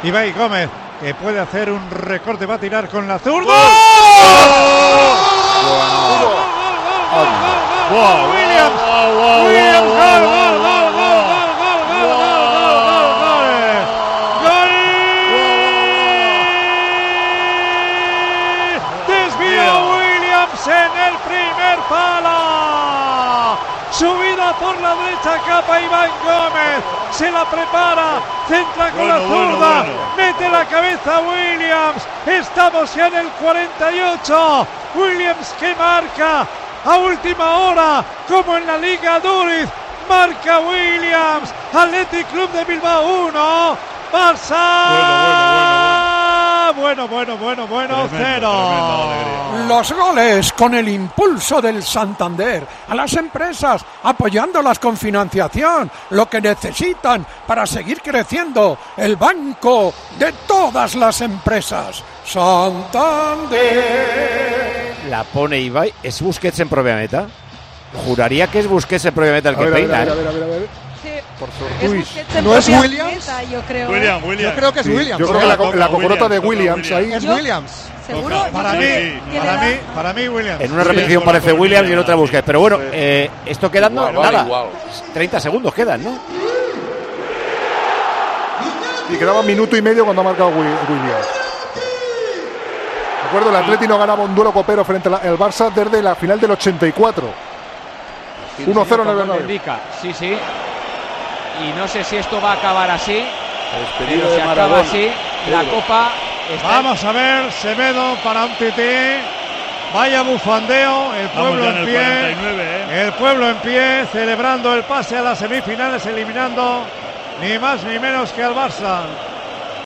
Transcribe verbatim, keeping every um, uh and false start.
Ibai Gómez, que puede hacer un recorte, va a tirar con la zurda. Williams, Williams, gol, gol, gol, gol, gol, gol, gol, gol, gol, gol, gol. Desvía Williams en el primer palo. Subida por la derecha, capa Iván Gómez, se la prepara, centra con bueno, la zurda, bueno, bueno. mete la cabeza Williams, estamos ya en el cuarenta y ocho, Williams que marca a última hora, como en la Liga Duriz, marca Williams, Athletic Club de Bilbao uno, Barça bueno, bueno, bueno, bueno, bueno, cero. Los goles con el impulso del Santander, a las empresas apoyándolas con financiación, lo que necesitan para seguir creciendo, el banco de todas las empresas, Santander. La pone Ibai, ¿es Busquets en propia meta? Juraría que es Busquets en propia meta el que peina. A ver, a ver, a ver, a ver. Sí. Por es ¿No es Williams? Meta, yo creo. William, ¿eh? Williams. Yo creo que es sí, Williams. Yo creo que la, la, la cocorota de Williams, Williams ahí es yo, Williams. Seguro. Para mí, para mí, para mí Williams. En una repetición sí, parece Williams y en otra Busquets. Pero bueno, eh, esto quedando igual, nada. Igual. treinta segundos quedan, ¿no? Y quedaba un minuto y medio cuando ha marcado Williams. Recuerdo, el Atleti no ganaba un duelo copero frente al Barça desde la final del ochenta y cuatro. uno cero en el Bernabéu. Sí, sí. Y no sé si esto va a acabar así. Pero si acaba así, la Copa está... Vamos a ver, Semedo para un tití. Vaya bufandeo, el pueblo en, en pie. cuarenta y nueve, ¿eh? El pueblo en pie, celebrando el pase a las semifinales, eliminando ni más ni menos que al Barça.